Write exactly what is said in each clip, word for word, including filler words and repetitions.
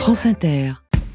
France Inter.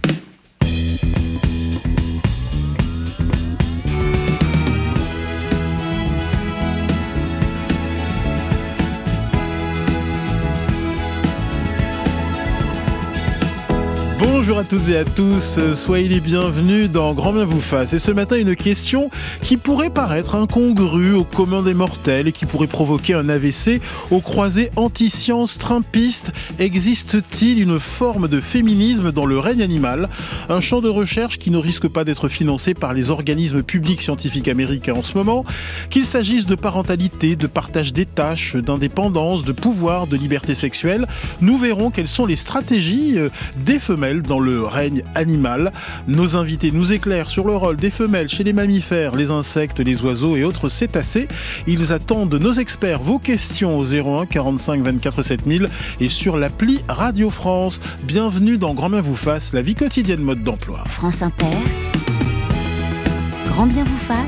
Bonjour à toutes et à tous, soyez les bienvenus dans Grand Bien vous fasse. Et ce matin, une question qui pourrait paraître incongrue au commun des mortels et qui pourrait provoquer un A V C aux croisées anti-sciences trumpistes. Existe-t-il une forme de féminisme dans le règne animal ? Un champ de recherche qui ne risque pas d'être financé par les organismes publics scientifiques américains en ce moment, qu'il s'agisse de parentalité, de partage des tâches, d'indépendance, de pouvoir, de liberté sexuelle. Nous verrons quelles sont les stratégies des femelles dans le règne animal. Nos invités nous éclairent sur le rôle des femelles chez les mammifères, les insectes, les oiseaux et autres cétacés. Ils attendent nos experts, vos questions au zéro un quarante-cinq vingt-quatre sept mille et sur l'appli Radio France. Bienvenue dans Grand Bien vous fasse, la vie quotidienne mode d'emploi. France Inter. Grand Bien vous fasse.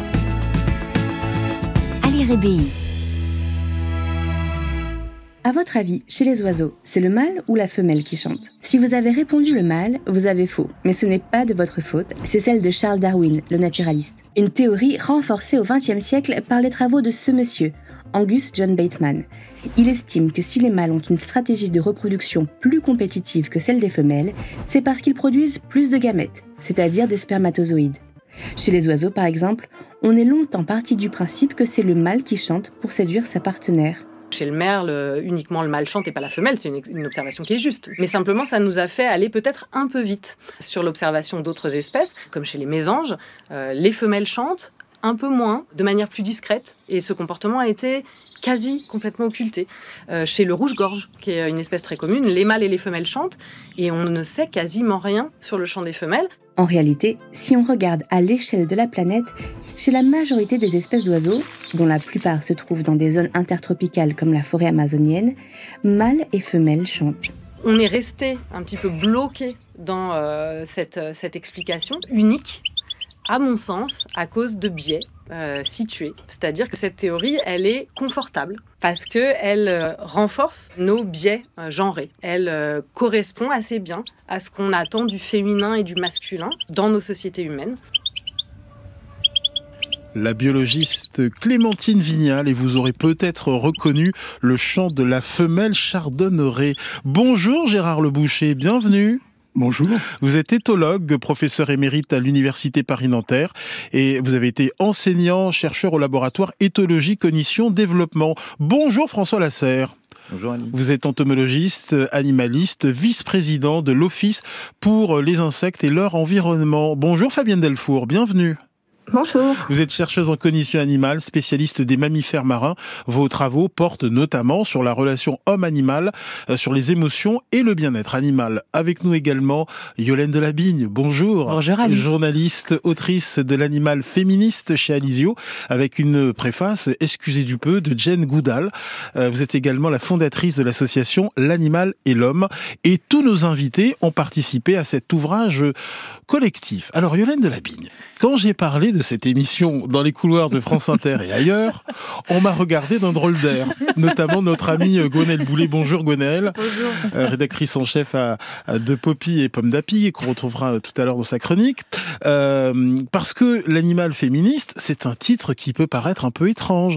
Ali Rébéi. À votre avis, chez les oiseaux, c'est le mâle ou la femelle qui chante ? Si vous avez répondu le mâle, vous avez faux. Mais ce n'est pas de votre faute, c'est celle de Charles Darwin, le naturaliste. Une théorie renforcée au vingtième siècle par les travaux de ce monsieur, Angus John Bateman. Il estime que si les mâles ont une stratégie de reproduction plus compétitive que celle des femelles, c'est parce qu'ils produisent plus de gamètes, c'est-à-dire des spermatozoïdes. Chez les oiseaux, par exemple, on est longtemps parti du principe que c'est le mâle qui chante pour séduire sa partenaire. Chez le merle, uniquement le mâle chante et pas la femelle, c'est une, une observation qui est juste. Mais simplement, ça nous a fait aller peut-être un peu vite sur l'observation d'autres espèces, comme chez les mésanges. Euh, les femelles chantent un peu moins, de manière plus discrète, et ce comportement a été quasi complètement occulté. Euh, chez le rouge-gorge, qui est une espèce très commune, les mâles et les femelles chantent, et on ne sait quasiment rien sur le chant des femelles. En réalité, si on regarde à l'échelle de la planète, chez la majorité des espèces d'oiseaux, dont la plupart se trouvent dans des zones intertropicales comme la forêt amazonienne, mâles et femelles chantent. On est resté un petit peu bloqué dans euh, cette, cette explication unique, à mon sens, à cause de biais euh, situés. C'est-à-dire que cette théorie, elle est confortable parce qu'elle euh, renforce nos biais euh, genrés. Elle euh, correspond assez bien à ce qu'on attend du féminin et du masculin dans nos sociétés humaines. La biologiste Clémentine Vignal, et vous aurez peut-être reconnu le chant de la femelle chardonneret. Bonjour Gérard Le Boucher, bienvenue. Bonjour. Vous êtes éthologue, professeur émérite à l'Université Paris-Nanterre et vous avez été enseignant, chercheur au laboratoire Éthologie, Cognition, Développement. Bonjour François Lasserre. Bonjour Annie. Vous êtes entomologiste, animaliste, vice-président de l'Office pour les insectes et leur environnement. Bonjour Fabienne Delfour, bienvenue. Bonjour. Vous êtes chercheuse en cognition animale, spécialiste des mammifères marins. Vos travaux portent notamment sur la relation homme-animal, sur les émotions et le bien-être animal. Avec nous également, Yolène Delabigne. Bonjour. Bonjour Ali. Journaliste, autrice de l'animal féministe chez Alizio, avec une préface, excusez du peu, de Jane Goodall. Vous êtes également la fondatrice de l'association L'Animal et l'Homme. Et tous nos invités ont participé à cet ouvrage collectif. Alors Yolène Delabigne, quand j'ai parlé de cette émission dans les couloirs de France Inter et ailleurs, on m'a regardé d'un drôle d'air, notamment notre amie Gwenaëlle Boulet. Bonjour Gwenaëlle. Bonjour. Euh, rédactrice en chef à, à De Poppy et Pomme d'Api, qu'on retrouvera tout à l'heure dans sa chronique. Euh, parce que l'animal féministe, c'est un titre qui peut paraître un peu étrange.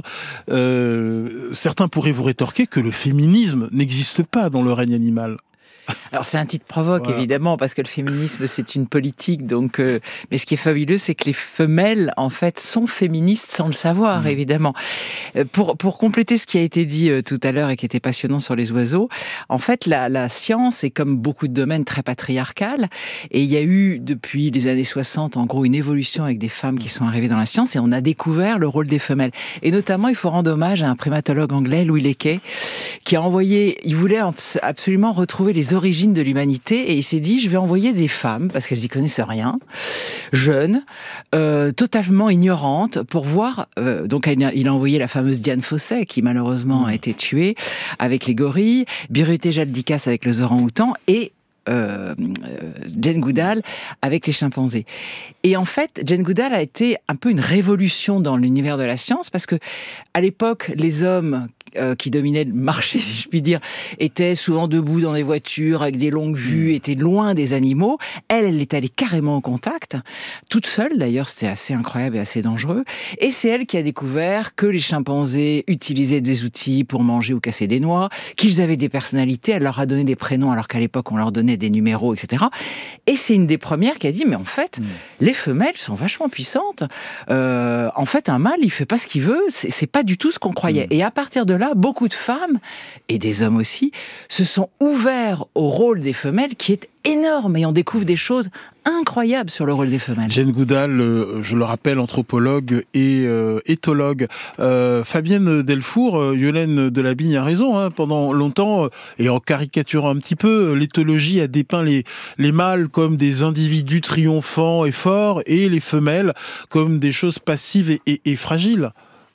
Euh, certains pourraient vous rétorquer que le féminisme n'existe pas dans le règne animal. Alors c'est un titre provoque voilà. Évidemment parce que le féminisme c'est une politique donc euh, mais ce qui est fabuleux c'est que les femelles en fait sont féministes sans le savoir mmh. évidemment. Euh, pour pour compléter ce qui a été dit euh, tout à l'heure et qui était passionnant sur les oiseaux, en fait la la science est comme beaucoup de domaines très patriarcal et il y a eu depuis les années soixante en gros une évolution avec des femmes qui sont arrivées dans la science et on a découvert le rôle des femelles et notamment il faut rendre hommage à un primatologue anglais Louis Leakey qui a envoyé, il voulait absolument retrouver les origines de l'humanité et il s'est dit je vais envoyer des femmes parce qu'elles y connaissent rien, jeunes, euh, totalement ignorantes pour voir. Euh, donc il a, il a envoyé la fameuse Diane Fossey qui malheureusement a été tuée avec les gorilles, Birutė Žaldikas avec les orang-outans et Euh, Jane Goodall avec les chimpanzés. Et en fait, Jane Goodall a été un peu une révolution dans l'univers de la science parce que à l'époque, les hommes euh, qui dominaient le marché, si je puis dire, étaient souvent debout dans des voitures avec des longues vues, étaient loin des animaux. Elle, elle est allée carrément au contact, toute seule d'ailleurs, c'était assez incroyable et assez dangereux. Et c'est elle qui a découvert que les chimpanzés utilisaient des outils pour manger ou casser des noix, qu'ils avaient des personnalités, elle leur a donné des prénoms alors qu'à l'époque on leur donnait des numéros, et cetera. Et c'est une des premières qui a dit, mais en fait, mmh. les femelles sont vachement puissantes. Euh, en fait, un mâle, il fait pas ce qu'il veut, c'est, c'est pas du tout ce qu'on croyait. Mmh. Et à partir de là, beaucoup de femmes, et des hommes aussi, se sont ouverts au rôle des femelles qui est énorme, et on découvre des choses incroyables sur le rôle des femelles. Jeanne Goudal, euh, je le rappelle, anthropologue et euh, éthologue. Euh, Fabienne Delfour, euh, Yolaine Delabigne a raison, hein, pendant longtemps, euh, et en caricaturant un petit peu, l'éthologie a dépeint les, les mâles comme des individus triomphants et forts, et les femelles comme des choses passives et, et, et fragiles.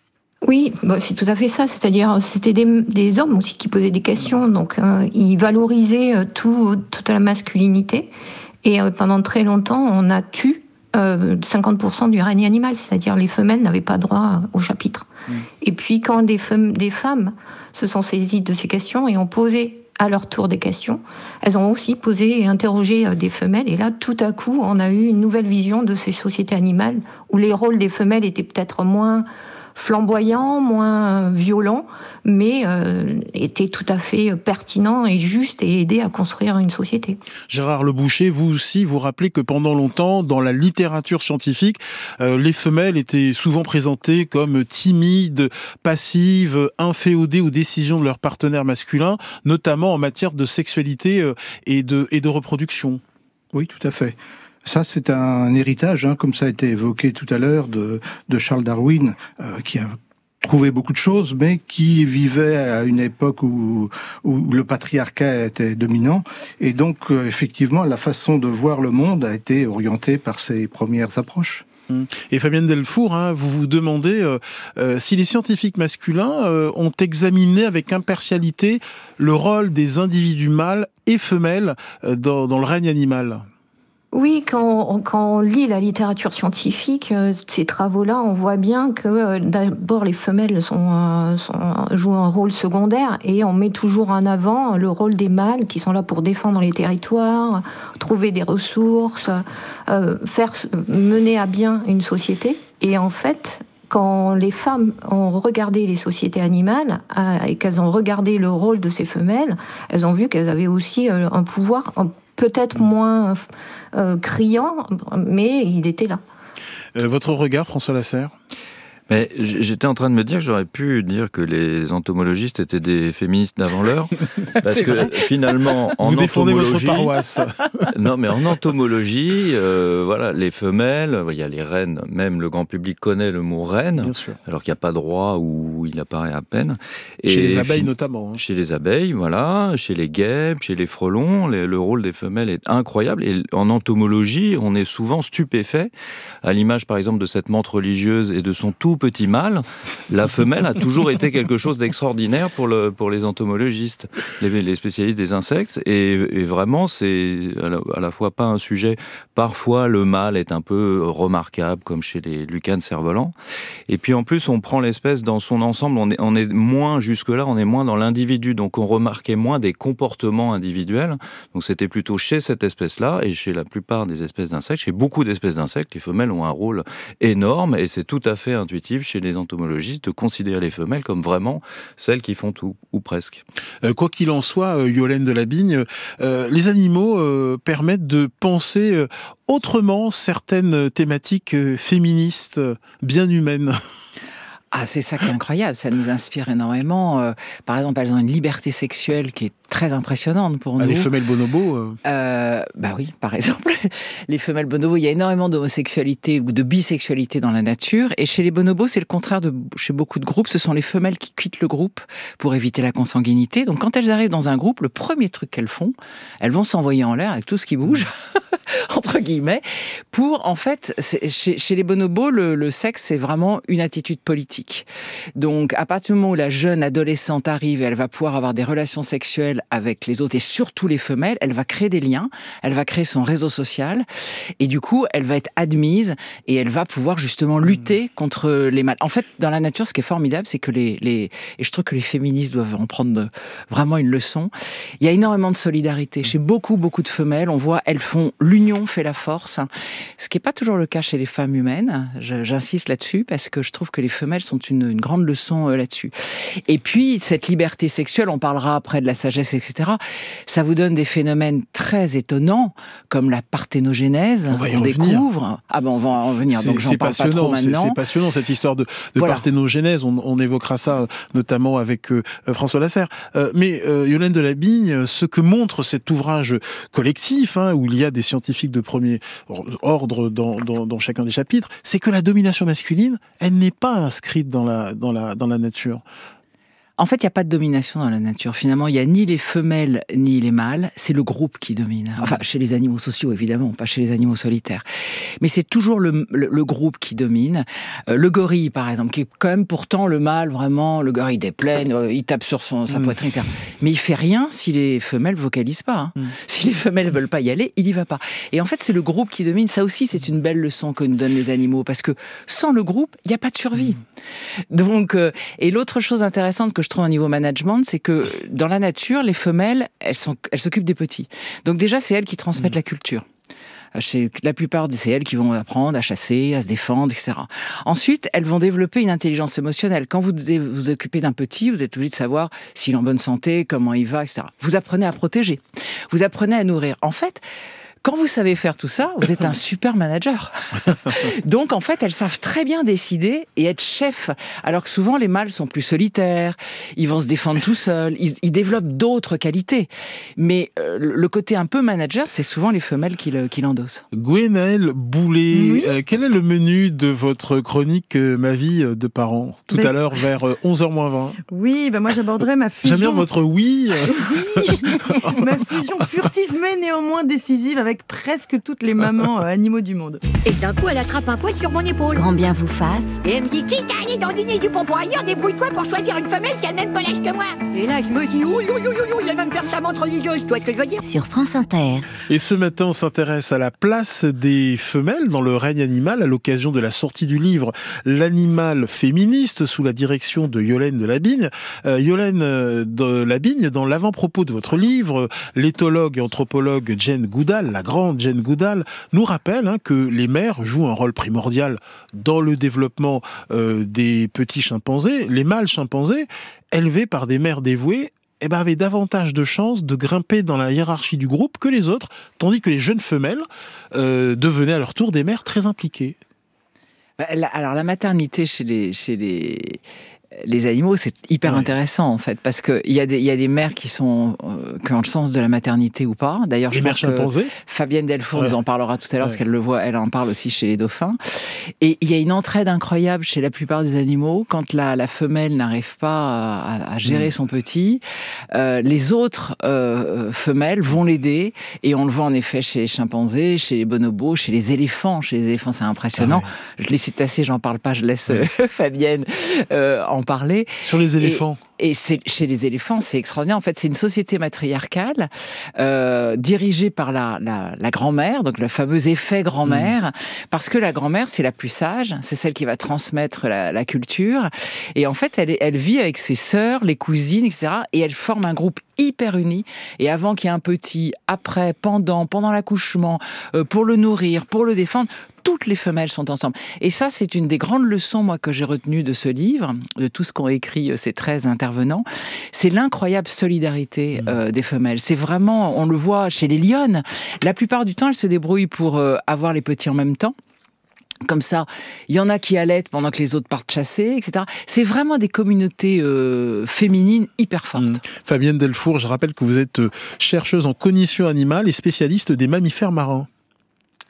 Oui, bah c'est tout à fait ça. C'est-à-dire, c'était des, des hommes aussi qui posaient des questions. Donc, euh, ils valorisaient euh, tout, toute la masculinité. Et euh, pendant très longtemps, on a tué euh, cinquante pour cent du règne animal. C'est-à-dire, les femelles n'avaient pas droit au chapitre. Mmh. Et puis, quand des femmes, des femmes se sont saisies de ces questions et ont posé à leur tour des questions, elles ont aussi posé et interrogé euh, des femelles. Et là, tout à coup, on a eu une nouvelle vision de ces sociétés animales où les rôles des femelles étaient peut-être moins flamboyant, moins violent, mais euh, était tout à fait pertinent et juste et aidé à construire une société. Gérard Leboucher, vous aussi, vous rappelez que pendant longtemps, dans la littérature scientifique, euh, les femelles étaient souvent présentées comme timides, passives, inféodées aux décisions de leurs partenaires masculins, notamment en matière de sexualité euh, et, de, et de reproduction. Oui, tout à fait. Ça, c'est un héritage, hein, comme ça a été évoqué tout à l'heure, de, de Charles Darwin, euh, qui a trouvé beaucoup de choses, mais qui vivait à une époque où, où le patriarcat était dominant. Et donc, euh, effectivement, la façon de voir le monde a été orientée par ses premières approches. Et Fabienne Delfour, hein, vous vous demandez euh, euh, si les scientifiques masculins euh, ont examiné avec impartialité le rôle des individus mâles et femelles euh, dans, dans le règne animal. Oui, quand on, quand on lit la littérature scientifique, euh, ces travaux-là, on voit bien que euh, d'abord les femelles sont, euh, sont, jouent un rôle secondaire et on met toujours en avant le rôle des mâles qui sont là pour défendre les territoires, trouver des ressources, euh, faire mener à bien une société. Et en fait, quand les femmes ont regardé les sociétés animales euh, et qu'elles ont regardé le rôle de ces femelles, elles ont vu qu'elles avaient aussi euh, un pouvoir un peut-être moins euh, criant, mais il était là. Euh, votre regard, François Lasserre ? Mais j'étais en train de me dire que j'aurais pu dire que les entomologistes étaient des féministes d'avant l'heure, parce que vrai. Finalement, en Vous défendez entomologie, votre paroisse. Non, mais en entomologie, euh, voilà, les femelles, il y a les reines. Même le grand public connaît le mot reine, alors qu'il n'y a pas de roi où il apparaît à peine. Et chez les abeilles notamment. Hein. Chez les abeilles, voilà, chez les guêpes, chez les frelons, les, le rôle des femelles est incroyable. Et en entomologie, on est souvent stupéfait, à l'image par exemple de cette menthe religieuse et de son tout petit mâle, la femelle a toujours été quelque chose d'extraordinaire pour, le, pour les entomologistes, les, les spécialistes des insectes, et, et vraiment c'est à la, à la fois pas un sujet, parfois le mâle est un peu remarquable, comme chez les lucanes cerfs-volants, et puis en plus on prend l'espèce dans son ensemble, on est, on est moins, jusque-là, on est moins dans l'individu, donc on remarquait moins des comportements individuels, donc c'était plutôt chez cette espèce-là, et chez la plupart des espèces d'insectes, chez beaucoup d'espèces d'insectes, les femelles ont un rôle énorme, et c'est tout à fait intuitif chez les entomologistes de considérer les femelles comme vraiment celles qui font tout, ou presque. Euh, quoi qu'il en soit, euh, Yolaine Delabigne, euh, les animaux euh, permettent de penser euh, autrement certaines thématiques euh, féministes, euh, bien humaines. Ah, c'est ça qui est incroyable, ça nous inspire énormément. Euh, par exemple, elles ont une liberté sexuelle qui est très impressionnante pour ah, nous. Les femelles bonobos euh... Euh, Bah oui, par exemple. Les femelles bonobos, il y a énormément d'homosexualité ou de bisexualité dans la nature. Et chez les bonobos, c'est le contraire de chez beaucoup de groupes. Ce sont les femelles qui quittent le groupe pour éviter la consanguinité. Donc quand elles arrivent dans un groupe, le premier truc qu'elles font, elles vont s'envoyer en l'air avec tout ce qui bouge entre guillemets, pour, en fait, chez, chez les bonobos, le, le sexe, c'est vraiment une attitude politique. Donc, à partir du moment où la jeune adolescente arrive et elle va pouvoir avoir des relations sexuelles avec les autres, et surtout les femelles, elle va créer des liens, elle va créer son réseau social, et du coup, elle va être admise, et elle va pouvoir justement lutter contre les mâles. En fait, dans la nature, ce qui est formidable, c'est que les, les et je trouve que les féministes doivent en prendre vraiment une leçon, il y a énormément de solidarité. Chez beaucoup, beaucoup de femelles, on voit, elles font l'union fait la force, ce qui n'est pas toujours le cas chez les femmes humaines. Je, j'insiste là-dessus, parce que je trouve que les femelles sont une, une grande leçon euh, là-dessus. Et puis, cette liberté sexuelle, on parlera après de la sagesse, et cetera, ça vous donne des phénomènes très étonnants, comme la parthénogenèse. On va y on revenir. découvre. Ah ben, on va en revenir, C'est, donc j'en c'est parle pas trop c'est, maintenant. c'est passionnant, cette histoire de, de Voilà. parthénogenèse. On, on évoquera ça notamment avec euh, François Lasserre. Euh, mais euh, Yolaine Delabigne, ce que montre cet ouvrage collectif, hein, où il y a des scientifiques de premier ordre dans, dans, dans chacun des chapitres, c'est que la domination masculine, elle n'est pas inscrite dans la, dans la, dans la nature. En fait, il n'y a pas de domination dans la nature. Finalement, il n'y a ni les femelles ni les mâles. C'est le groupe qui domine. Enfin, chez les animaux sociaux, évidemment, pas chez les animaux solitaires. Mais c'est toujours le, le, le groupe qui domine. Euh, le gorille, par exemple, qui est quand même pourtant le mâle, vraiment, le gorille des plaines, euh, il tape sur son, sa mmh. poitrine, et cetera. Mais il fait rien si les femelles vocalisent pas. Hein. Mmh. Si les femelles veulent pas y aller, il y va pas. Et en fait, c'est le groupe qui domine. Ça aussi, c'est une belle leçon que nous donnent les animaux, parce que sans le groupe, il n'y a pas de survie. Mmh. Donc, euh, et l'autre chose intéressante que je trouve au niveau management, c'est que dans la nature, les femelles, elles, sont, elles s'occupent des petits. Donc déjà, c'est elles qui transmettent mmh. la culture. Chez la plupart, c'est elles qui vont apprendre à chasser, à se défendre, et cetera. Ensuite, elles vont développer une intelligence émotionnelle. Quand vous vous occupez d'un petit, vous êtes obligé de savoir s'il est en bonne santé, comment il va, et cetera. Vous apprenez à protéger. Vous apprenez à nourrir. En fait, quand vous savez faire tout ça, vous êtes un super manager. Donc, en fait, elles savent très bien décider et être chef. Alors que souvent, les mâles sont plus solitaires, ils vont se défendre tout seuls, ils, ils développent d'autres qualités. Mais euh, le côté un peu manager, c'est souvent les femelles qui, le, qui l'endossent. Gwenaëlle Boulet, oui. euh, quel est le menu de votre chronique euh, Ma vie de parent, tout mais... à l'heure vers euh, onze heures moins vingt? Oui, ben moi j'aborderai ma fusion... J'aime bien votre oui. Oui, ma fusion furtive mais néanmoins décisive avec presque toutes les mamans euh, animaux du monde. Et d'un coup, elle attrape un poids sur mon épaule. Grand bien vous fasse. Et elle me dit, quitte à aller dans le dîner du pompon ailleurs, débrouille-toi pour choisir une femelle qui a le même pelage que moi. Et là, je me dis, ouille, ouille, ouille, ouille, elle va me faire sa montre religieuse, tu vois ce que je veux dire? Sur France Inter. Et ce matin, on s'intéresse à la place des femelles dans le règne animal à l'occasion de la sortie du livre L'animal féministe sous la direction de Yolaine Delabigne. Euh, Yolaine Delabigne, dans l'avant-propos de votre livre, l'éthologue et anthropologue Jane Goodall, la grande Jane Goodall, nous rappelle hein, que les mères jouent un rôle primordial dans le développement euh, des petits chimpanzés. Les mâles chimpanzés, élevés par des mères dévouées, eh ben, avaient davantage de chances de grimper dans la hiérarchie du groupe que les autres, tandis que les jeunes femelles euh, devenaient à leur tour des mères très impliquées. Alors la maternité chez les... Chez les... Les animaux, c'est hyper ouais. intéressant en fait, parce qu'il y, y a des mères qui, sont, euh, qui ont le sens de la maternité ou pas. D'ailleurs, les je mères pense chimpanzés. que Fabienne Delfour ouais. nous en parlera tout à l'heure, ouais. parce qu'elle le voit, elle en parle aussi chez les dauphins. Et il y a une entraide incroyable chez la plupart des animaux. Quand la, la femelle n'arrive pas à, à gérer mmh. son petit, euh, les autres euh, femelles vont l'aider. Et on le voit en effet chez les chimpanzés, chez les bonobos, chez les éléphants. Chez les éléphants, c'est impressionnant. Ah ouais. Je les cite assez, j'en parle pas, je laisse euh, Fabienne euh, en parler. Sur les éléphants. Et, et c'est, chez les éléphants, c'est extraordinaire. En fait, c'est une société matriarcale euh, dirigée par la, la, la grand-mère, donc le fameux effet grand-mère, mmh. parce que la grand-mère, c'est la plus sage, c'est celle qui va transmettre la, la culture. Et en fait, elle, elle vit avec ses sœurs, les cousines, et cetera. Et elle forme un groupe hyper uni. Et avant qu'il y ait un petit, après, pendant, pendant l'accouchement, euh, pour le nourrir, pour le défendre, toutes les femelles sont ensemble. Et ça, c'est une des grandes leçons, moi, que j'ai retenues de ce livre, de tout ce qu'ont écrit ces treize intervenants. C'est l'incroyable solidarité euh, des femelles. C'est vraiment, on le voit chez les lionnes. La plupart du temps, elles se débrouillent pour euh, avoir les petits en même temps. Comme ça, il y en a qui allaitent pendant que les autres partent chasser, et cetera. C'est vraiment des communautés euh, féminines hyper fortes. Mmh. Fabienne Delfour, je rappelle que vous êtes chercheuse en cognition animale et spécialiste des mammifères marins.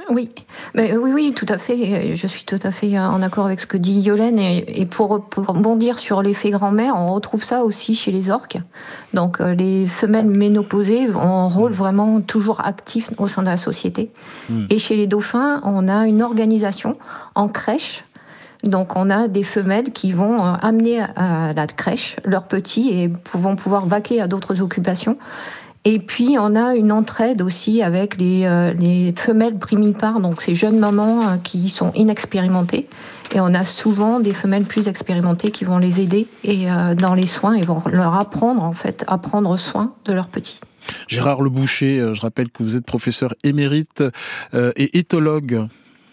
Oui, mais oui, oui, tout à fait. Je suis tout à fait en accord avec ce que dit Yolène. Et, et pour, pour rebondir sur l'effet grand-mère, on retrouve ça aussi chez les orques. Donc, euh, les femelles ménopausées ont un rôle vraiment toujours actif au sein de la société. Mmh. Et chez les dauphins, on a une organisation en crèche. Donc, on a des femelles qui vont euh, amener à la crèche leurs petits et vont pouvoir vaquer à d'autres occupations. Et puis, on a une entraide aussi avec les, euh, les femelles primipares, donc ces jeunes mamans euh, qui sont inexpérimentées. Et on a souvent des femelles plus expérimentées qui vont les aider et, euh, dans les soins et vont leur apprendre, en fait, à prendre soin de leurs petits. Gérard Le Boucher, euh, je rappelle que vous êtes professeur émérite euh, et éthologue.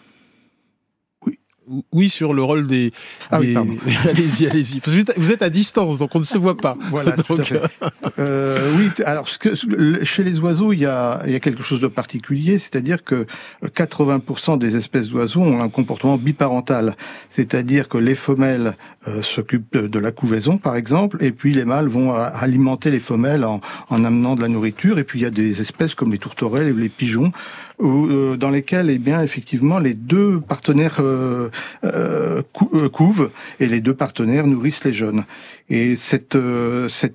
Oui, sur le rôle des... Ah des... oui, allez-y, allez-y. Parce que vous êtes à distance, donc on ne se voit pas. Voilà, donc... tout à fait. Euh, oui, alors ce que, chez les oiseaux, il y a, il y a quelque chose de particulier, c'est-à-dire que quatre-vingts pour cent des espèces d'oiseaux ont un comportement biparental. C'est-à-dire que les femelles euh, s'occupent de la couvaison, par exemple, et puis les mâles vont alimenter les femelles en, en amenant de la nourriture. Et puis il y a des espèces comme les tourterelles et les pigeons, où, euh, dans lesquelles, eh bien, effectivement, les deux partenaires euh, euh, cou- euh, couvent et les deux partenaires nourrissent les jeunes. Et cette, euh, cette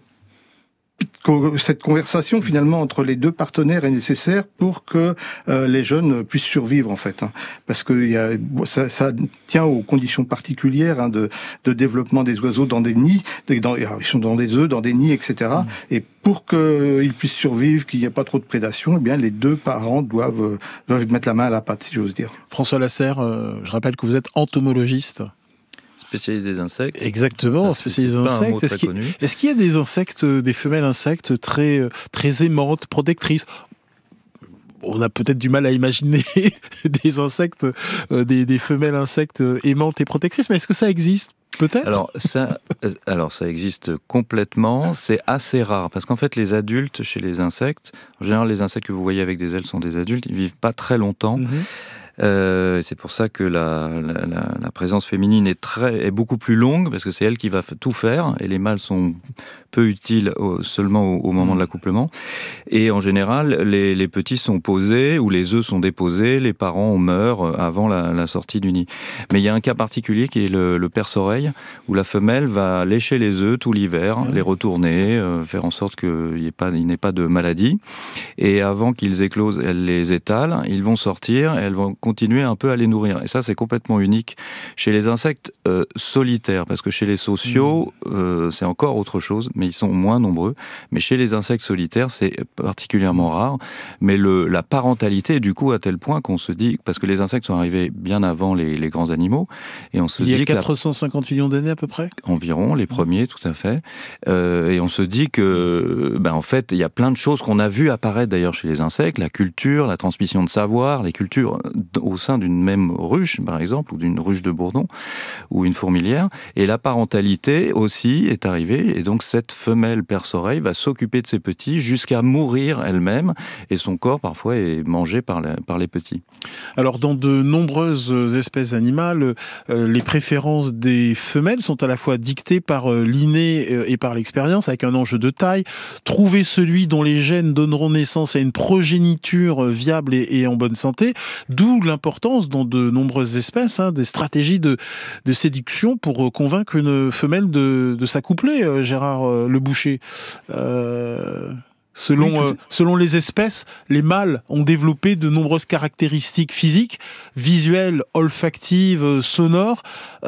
Cette conversation finalement entre les deux partenaires est nécessaire pour que euh, les jeunes puissent survivre en fait, hein, parce que il y a, ça, ça tient aux conditions particulières hein, de, de développement des oiseaux dans des nids, dans, ils sont dans des œufs, dans des nids, et cetera. Mmh. Et pour qu'ils puissent survivre, qu'il n'y ait pas trop de prédation, eh bien les deux parents doivent doivent mettre la main à la pâte, si j'ose dire. François Lasserre, euh, je rappelle que vous êtes entomologiste. Spécialisé des insectes. Exactement, spécialisé des insectes. Est-ce qu'il, est-ce qu'il y a des insectes, des femelles insectes très, très aimantes, protectrices ? On a peut-être du mal à imaginer des insectes, euh, des, des femelles insectes aimantes et protectrices, mais est-ce que ça existe ? Peut-être. Alors ça, alors ça existe complètement, c'est assez rare, parce qu'en fait les adultes chez les insectes, en général les insectes que vous voyez avec des ailes sont des adultes, ils vivent pas très longtemps. Mm-hmm. Euh, c'est pour ça que la, la, la, la présence féminine est, très, est beaucoup plus longue, parce que c'est elle qui va tout faire, et les mâles sont peu utiles au, seulement au, au moment de l'accouplement. Et en général, les, les petits sont posés, ou les œufs sont déposés, les parents meurent avant la, la sortie du nid. Mais il y a un cas particulier qui est le, le perce-oreille, où la femelle va lécher les œufs tout l'hiver, mmh. les retourner, euh, faire en sorte qu'il n'y ait pas, il n'ait pas de maladie. Et avant qu'ils éclosent, elle les étale, ils vont sortir, et elles vont continuer un peu à les nourrir. Et ça, c'est complètement unique chez les insectes euh, solitaires, parce que chez les sociaux, euh, c'est encore autre chose, mais ils sont moins nombreux. Mais chez les insectes solitaires, c'est particulièrement rare. Mais le, la parentalité, du coup, à tel point qu'on se dit, parce que les insectes sont arrivés bien avant les, les grands animaux, et on se il y dit a quatre cent cinquante millions d'années à peu près ? Environ, les premiers, tout à fait. Euh, et on se dit que, ben, en fait, il y a plein de choses qu'on a vues apparaître d'ailleurs chez les insectes, la culture, la transmission de savoir, les cultures au sein d'une même ruche, par exemple, ou d'une ruche de bourdon, ou une fourmilière. Et la parentalité aussi est arrivée, et donc cette femelle perce-oreille va s'occuper de ses petits jusqu'à mourir elle-même, et son corps parfois est mangé par, la, par les petits. Alors dans de nombreuses espèces animales, euh, les préférences des femelles sont à la fois dictées par euh, l'inné euh, et par l'expérience, avec un enjeu de taille. Trouver celui dont les gènes donneront naissance à une progéniture euh, viable et, et en bonne santé, d'où l'importance dans de nombreuses espèces hein, des stratégies de, de séduction pour euh, convaincre une femelle de, de s'accoupler, euh, Gérard euh, Le Boucher. Euh... Selon, oui, euh, selon les espèces, les mâles ont développé de nombreuses caractéristiques physiques, visuelles, olfactives, sonores,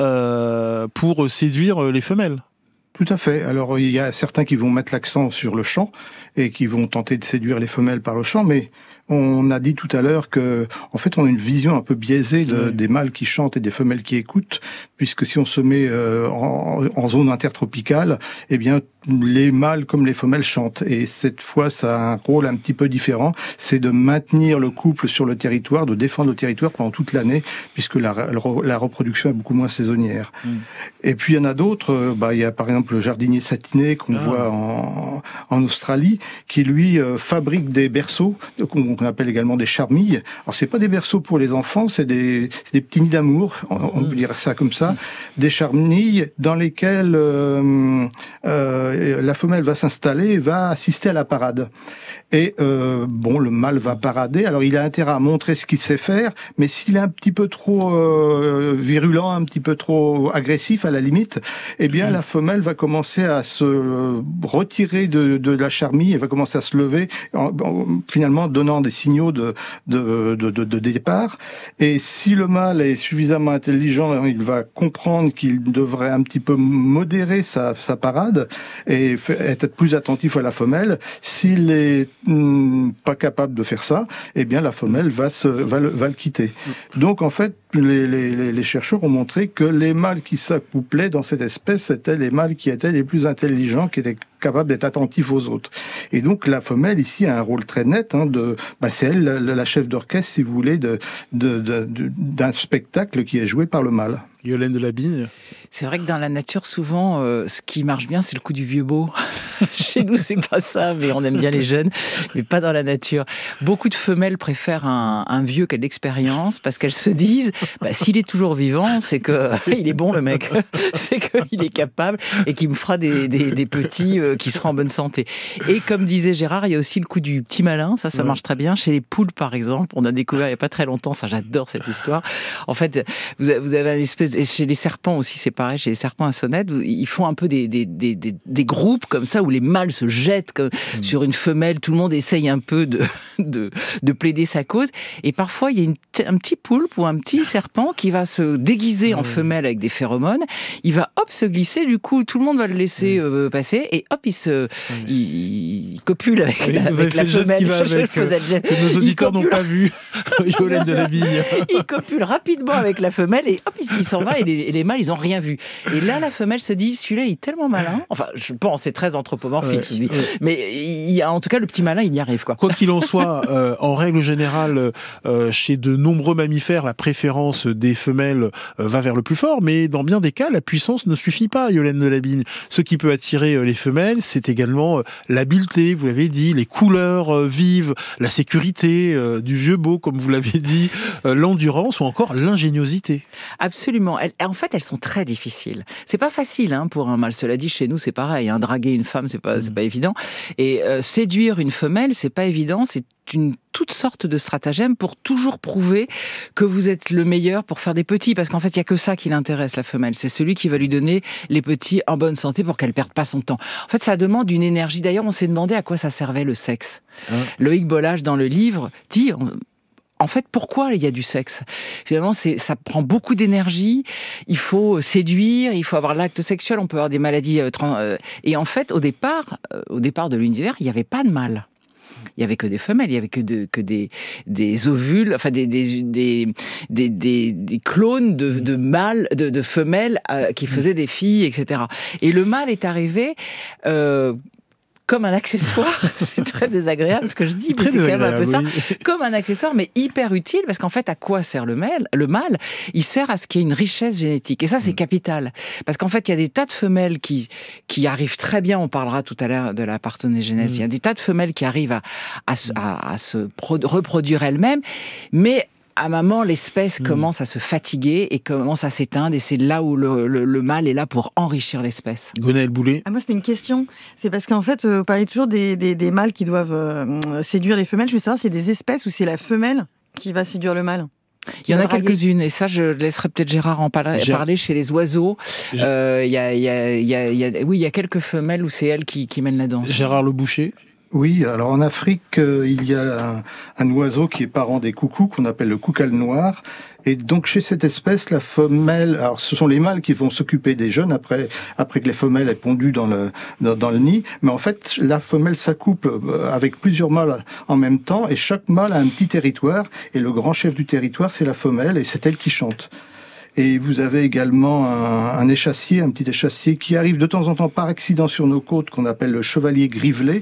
euh, pour séduire les femelles. Tout à fait. Alors, il y a certains qui vont mettre l'accent sur le chant et qui vont tenter de séduire les femelles par le chant, mais on a dit tout à l'heure que, en fait, on a une vision un peu biaisée de, oui. des mâles qui chantent et des femelles qui écoutent, puisque si on se met euh, en, en zone intertropicale, eh bien, les mâles comme les femelles chantent. Et cette fois, ça a un rôle un petit peu différent. C'est de maintenir le couple sur le territoire, de défendre le territoire pendant toute l'année, puisque la, la reproduction est beaucoup moins saisonnière. Mm. Et puis, il y en a d'autres. Bah, il y a par exemple le jardinier satiné qu'on ah. voit en, en Australie, qui lui euh, fabrique des berceaux, qu'on, qu'on appelle également des charmilles. Alors, c'est pas des berceaux pour les enfants, c'est des, c'est des petits nids d'amour, on, on peut dire ça comme ça, des charmilles dans lesquelles euh, euh, la femelle va s'installer et va assister à la parade. Et euh, bon, le mâle va parader. Alors, il a intérêt à montrer ce qu'il sait faire, mais s'il est un petit peu trop euh, virulent, un petit peu trop agressif à la limite, eh bien, mmh. la femelle va commencer à se retirer de, de la charmille, elle va commencer à se lever, en, en, finalement donnant des signaux de, de, de, de, de départ. Et si le mâle est suffisamment intelligent, il va comprendre qu'il devrait un petit peu modérer sa, sa parade et être plus attentif à la femelle. S'il est hum, pas capable de faire ça, eh bien la femelle va, se, va, le, va le quitter. Donc en fait, les, les, les chercheurs ont montré que les mâles qui s'accouplaient dans cette espèce, c'était les mâles qui étaient les plus intelligents, qui étaient capables d'être attentifs aux autres. Et donc la femelle ici a un rôle très net, hein, de, bah, c'est elle la, la chef d'orchestre, si vous voulez, de, de, de, de, d'un spectacle qui est joué par le mâle. Yolène de Labigne. C'est vrai que dans la nature, souvent, euh, ce qui marche bien, c'est le coup du vieux beau. Chez nous, c'est pas ça, mais on aime bien les jeunes, mais pas dans la nature. Beaucoup de femelles préfèrent un, un vieux qui a de l'expérience parce qu'elles se disent, bah, s'il est toujours vivant, c'est que il est bon le mec, c'est qu'il est capable et qu'il me fera des, des, des petits euh, qui seront en bonne santé. Et comme disait Gérard, il y a aussi le coup du petit malin. Ça, ça ouais. marche très bien chez les poules, par exemple. On a découvert il y a pas très longtemps, ça, j'adore cette histoire. En fait, vous avez, vous avez une espèce, et chez les serpents aussi, c'est pareil. Chez les serpents à sonnette, ils font un peu des, des, des, des, des groupes comme ça où les mâles se jettent comme mmh. sur une femelle. Tout le monde essaye un peu de, de, de plaider sa cause. Et parfois, il y a une, un petit poulpe ou un petit serpent qui va se déguiser mmh. en femelle avec des phéromones. Il va hop se glisser. Du coup, tout le monde va le laisser mmh. euh, passer. Et hop, il se mmh. il, il copule avec, oui, la, vous avec avez la fait femelle. Qui va avec, que, que nos auditeurs n'ont pas vu. Yolène de Labigne. Il copule rapidement avec la femelle et hop, il, il s'en va. Et les, et les mâles, ils n'ont rien vu. Et là, la femelle se dit, celui-là, il est tellement malin. Enfin, je pense, c'est très anthropomorphique, ouais, ouais. mais il y a, en tout cas, le petit malin, il y arrive, quoi. Quoi qu'il en soit, euh, en règle générale, euh, chez de nombreux mammifères, la préférence des femelles euh, va vers le plus fort, mais dans bien des cas, la puissance ne suffit pas, Yolène de Labigne. Ce qui peut attirer euh, les femelles, c'est également euh, l'habileté, vous l'avez dit, les couleurs euh, vives, la sécurité euh, du vieux beau, comme vous l'avez dit, euh, l'endurance ou encore l'ingéniosité. Absolument. Elle, en fait, elles sont très difficiles. C'est pas facile hein, pour un mâle. Cela dit, chez nous, c'est pareil. Hein, draguer une femme, c'est pas, mmh. c'est pas évident. Et euh, séduire une femelle, c'est pas évident. C'est une toute sorte de stratagème pour toujours prouver que vous êtes le meilleur pour faire des petits. Parce qu'en fait, il y a que ça qui l'intéresse, la femelle. C'est celui qui va lui donner les petits en bonne santé pour qu'elle perde pas son temps. En fait, ça demande une énergie. D'ailleurs, on s'est demandé à quoi ça servait le sexe. Hein. Loïc Bollage, dans le livre, dit... On, En fait, pourquoi il y a du sexe ? Finalement, c'est, ça prend beaucoup d'énergie. Il faut séduire, il faut avoir l'acte sexuel. On peut avoir des maladies. Euh, euh, et en fait, au départ, euh, au départ de l'univers, il n'y avait pas de mâles. Il n'y avait que des femelles, il n'y avait que, de, que des, des ovules, enfin des, des, des, des, des, des clones de, de mâles, de, de femelles euh, qui faisaient des filles, et cetera. Et le mâle est arrivé. Euh, comme un accessoire, c'est très désagréable ce que je dis, mais c'est quand même un peu ça, oui. Comme un accessoire, mais hyper utile, parce qu'en fait, à quoi sert le mâle ? Le mâle, il sert à ce qu'il y ait une richesse génétique, et ça, c'est mmh. capital, parce qu'en fait, il y a des tas de femelles qui, qui arrivent très bien, on parlera tout à l'heure de la parthénogénèse, mmh. il y a des tas de femelles qui arrivent à, à, à, à se pro- reproduire elles-mêmes, mais à un moment, l'espèce mmh. commence à se fatiguer et commence à s'éteindre, et c'est là où le, le, le mâle est là pour enrichir l'espèce. Gwenaëlle Boulet. Ah, moi, c'était une question. C'est parce qu'en fait, euh, vous parlez toujours des, des, des mâles qui doivent euh, séduire les femelles. Je veux savoir si c'est des espèces ou c'est la femelle qui va séduire le mâle. Il y en a draguer. quelques-unes, et ça, je laisserai peut-être Gérard en parler, Gérard. parler chez les oiseaux. Euh, il y a, il y a, il y a, il y a, oui, il y a quelques femelles où c'est elles qui, qui mènent la danse. Gérard Le Boucher. Oui, alors en Afrique, euh, il y a un, un oiseau qui est parent des coucous, qu'on appelle le coucal noir. Et donc chez cette espèce, la femelle, alors ce sont les mâles qui vont s'occuper des jeunes après après que les femelles aient pondu dans le dans, dans le nid. Mais en fait, la femelle s'accouple avec plusieurs mâles en même temps, et chaque mâle a un petit territoire. Et le grand chef du territoire, c'est la femelle, et c'est elle qui chante. Et vous avez également un, un échassier, un petit échassier qui arrive de temps en temps par accident sur nos côtes, qu'on appelle le chevalier grivelé.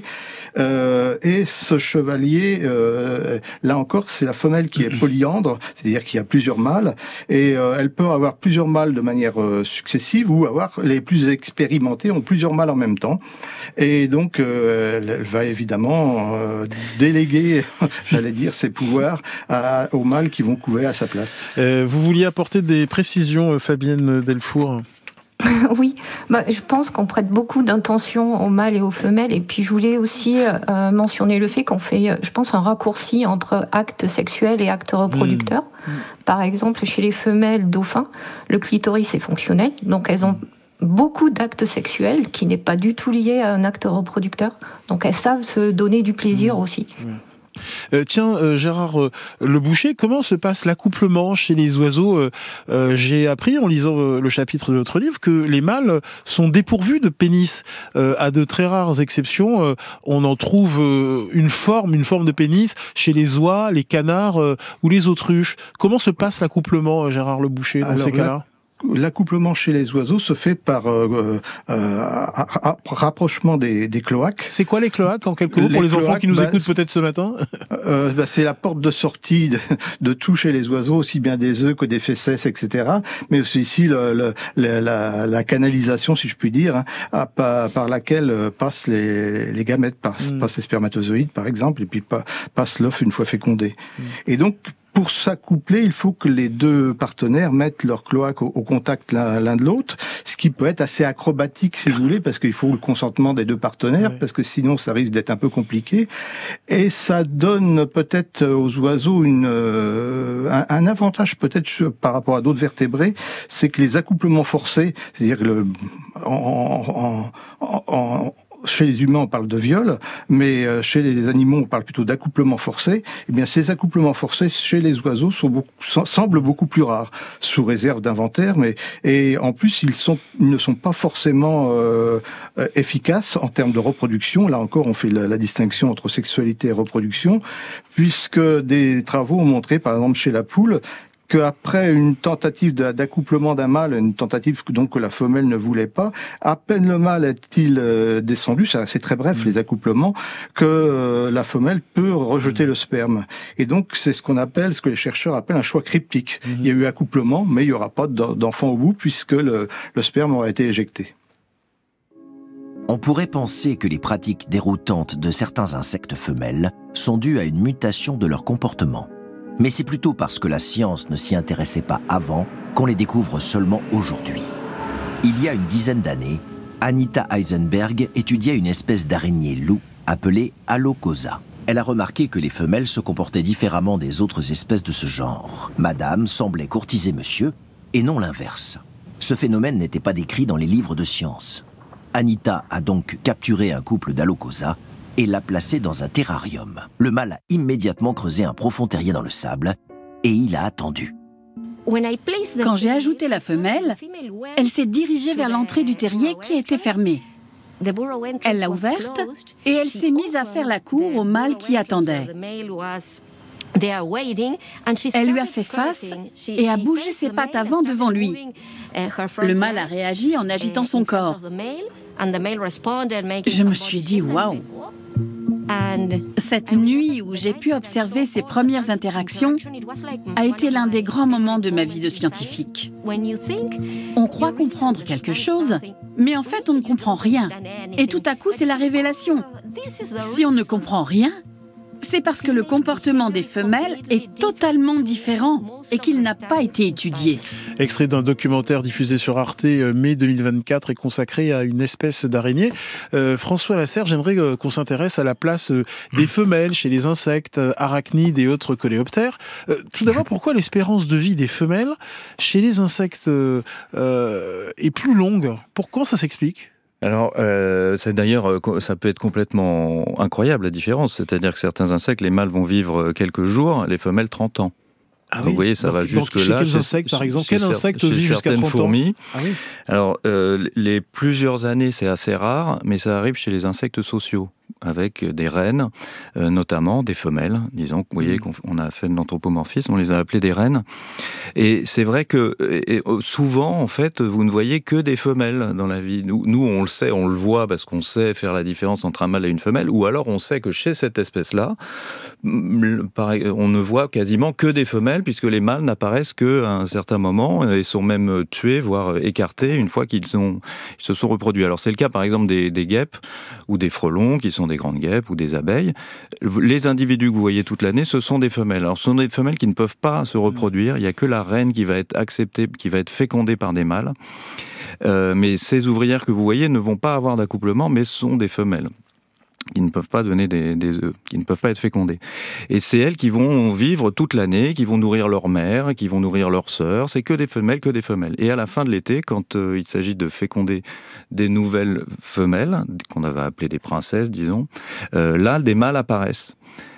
Euh, et ce chevalier, euh, là encore, c'est la femelle qui est polyandre, c'est-à-dire qu'il y a plusieurs mâles, et euh, elle peut avoir plusieurs mâles de manière euh, successive, ou avoir les plus expérimentés ont plusieurs mâles en même temps. Et donc, euh, elle va évidemment euh, déléguer, j'allais dire, ses pouvoirs à, aux mâles qui vont couver à sa place. Euh, vous vouliez apporter des précisions, Fabienne Delfour ? Oui, bah, je pense qu'on prête beaucoup d'intention aux mâles et aux femelles. Et puis je voulais aussi euh, mentionner le fait qu'on fait, je pense, un raccourci entre acte sexuel et acte reproducteur. Mmh. Par exemple, chez les femelles dauphins, le clitoris est fonctionnel, donc elles ont beaucoup d'actes sexuels qui n'est pas du tout lié à un acte reproducteur. Donc elles savent se donner du plaisir mmh. aussi. Mmh. Euh, tiens, euh, Gérard euh, Le Boucher, comment se passe l'accouplement chez les oiseaux ? euh, euh, J'ai appris en lisant euh, le chapitre de votre livre que les mâles sont dépourvus de pénis. Euh, à de très rares exceptions, euh, on en trouve euh, une forme, une forme de pénis chez les oies, les canards euh, ou les autruches. Comment se passe l'accouplement, Gérard Le Boucher, dans Alors, ces cas-là ? L'accouplement chez les oiseaux se fait par euh, euh, rapprochement des, des cloaques. C'est quoi les cloaques, en quelques mots, pour les, les cloaques, enfants qui nous bah, écoutent peut-être ce matin ? euh, bah, C'est la porte de sortie de, de tout chez les oiseaux, aussi bien des œufs que des fesses, et cetera. Mais aussi ici le, le, le, la, la canalisation, si je puis dire, hein, à, par, par laquelle passent les, les gamètes, passent, mmh. passent les spermatozoïdes, par exemple, et puis passe l'œuf une fois fécondé. Mmh. Et donc, pour s'accoupler, il faut que les deux partenaires mettent leur cloaque au, au contact l'un, l'un de l'autre, ce qui peut être assez acrobatique, si vous voulez, parce qu'il faut le consentement des deux partenaires, ouais. parce que sinon ça risque d'être un peu compliqué. Et ça donne peut-être aux oiseaux une, euh, un, un avantage peut-être par rapport à d'autres vertébrés, c'est que les accouplements forcés, c'est-à-dire que le, en, en, en, chez les humains, on parle de viol, mais chez les animaux, on parle plutôt d'accouplement forcé. Eh bien, ces accouplements forcés chez les oiseaux sont beaucoup, semblent beaucoup plus rares, sous réserve d'inventaire, mais et en plus, ils sont, ils ne sont pas forcément euh, efficaces en termes de reproduction. Là encore, on fait la, la distinction entre sexualité et reproduction, puisque des travaux ont montré, par exemple, chez la poule, qu'après une tentative d'accouplement d'un mâle, une tentative donc que la femelle ne voulait pas, à peine le mâle est-il descendu, c'est très bref mmh. les accouplements, que la femelle peut rejeter mmh. le sperme. Et donc c'est ce qu'on appelle, ce que les chercheurs appellent un choix cryptique. Mmh. Il y a eu accouplement, mais il n'y aura pas d'enfant au bout puisque le, le sperme aura été éjecté. On pourrait penser que les pratiques déroutantes de certains insectes femelles sont dues à une mutation de leur comportement. Mais c'est plutôt parce que la science ne s'y intéressait pas avant qu'on les découvre seulement aujourd'hui. Il y a une dizaine d'années, Anita Eisenberg étudiait une espèce d'araignée loup appelée Allocosa. Elle a remarqué que les femelles se comportaient différemment des autres espèces de ce genre. Madame semblait courtiser monsieur, et non l'inverse. Ce phénomène n'était pas décrit dans les livres de science. Anita a donc capturé un couple d'Allocosa et l'a placé dans un terrarium. Le mâle a immédiatement creusé un profond terrier dans le sable et il a attendu. Quand j'ai ajouté la femelle, elle s'est dirigée vers l'entrée du terrier qui était fermée. Elle l'a ouverte et elle s'est mise à faire la cour au mâle qui attendait. Elle lui a fait face et a bougé ses pattes avant devant lui. Le mâle a réagi en agitant son corps. Je me suis dit « waouh !» Cette nuit où j'ai pu observer ces premières interactions a été l'un des grands moments de ma vie de scientifique. On croit comprendre quelque chose, mais en fait on ne comprend rien. Et tout à coup c'est la révélation. Si on ne comprend rien, c'est parce que le comportement des femelles est totalement différent et qu'il n'a pas été étudié. Extrait d'un documentaire diffusé sur Arte mai deux mille vingt-quatre et consacré à une espèce d'araignée. Euh, François Lasserre, j'aimerais euh, qu'on s'intéresse à la place euh, des femelles chez les insectes, euh, arachnides et autres coléoptères. Euh, tout d'abord, pourquoi l'espérance de vie des femelles chez les insectes euh, euh, est plus longue ? Pourquoi ça s'explique ? Alors, euh, c'est d'ailleurs, ça peut être complètement incroyable la différence. C'est-à-dire que certains insectes, les mâles vont vivre quelques jours, les femelles trente ans. Ah donc, oui. Vous voyez, ça donc, va jusque-là. Chez quels insectes, par exemple ? Quel insecte vit jusqu'à trente ans ? Fourmis. Ah oui. Alors, euh, les plusieurs années, c'est assez rare, mais ça arrive chez les insectes sociaux, avec des reines, euh, notamment des femelles. Disons, vous voyez qu'on on a fait de l'anthropomorphisme, on les a appelées des reines. Et c'est vrai que et, et, souvent, en fait, vous ne voyez que des femelles dans la vie. Nous, nous, on le sait, on le voit parce qu'on sait faire la différence entre un mâle et une femelle, ou alors on sait que chez cette espèce-là, on ne voit quasiment que des femelles, puisque les mâles n'apparaissent qu'à un certain moment et sont même tués, voire écartés, une fois qu'ils sont, ils se sont reproduits. Alors c'est le cas par exemple des, des guêpes ou des frelons, qui sont des grandes guêpes, ou des abeilles. Les individus que vous voyez toute l'année, ce sont des femelles. Alors ce sont des femelles qui ne peuvent pas se reproduire, il n'y a que la reine qui va être acceptée, qui va être fécondée par des mâles. Euh, mais ces ouvrières que vous voyez ne vont pas avoir d'accouplement, mais ce sont des femelles qui ne peuvent pas donner des, des œufs, qui ne peuvent pas être fécondées. Et c'est elles qui vont vivre toute l'année, qui vont nourrir leur mère, qui vont nourrir leurs sœurs. C'est que des femelles, que des femelles. Et à la fin de l'été, quand euh, il s'agit de féconder des nouvelles femelles, qu'on avait appelées des princesses, disons, euh, là, des mâles apparaissent.